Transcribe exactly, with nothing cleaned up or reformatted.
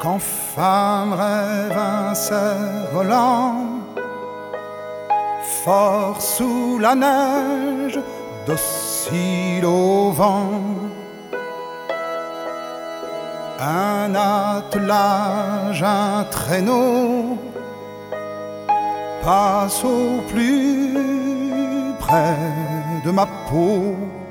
Quand femme rêve un cerf-volant, fort sous la neige, docile au vent. Un attelage, un traîneau passe au plus près de ma peau.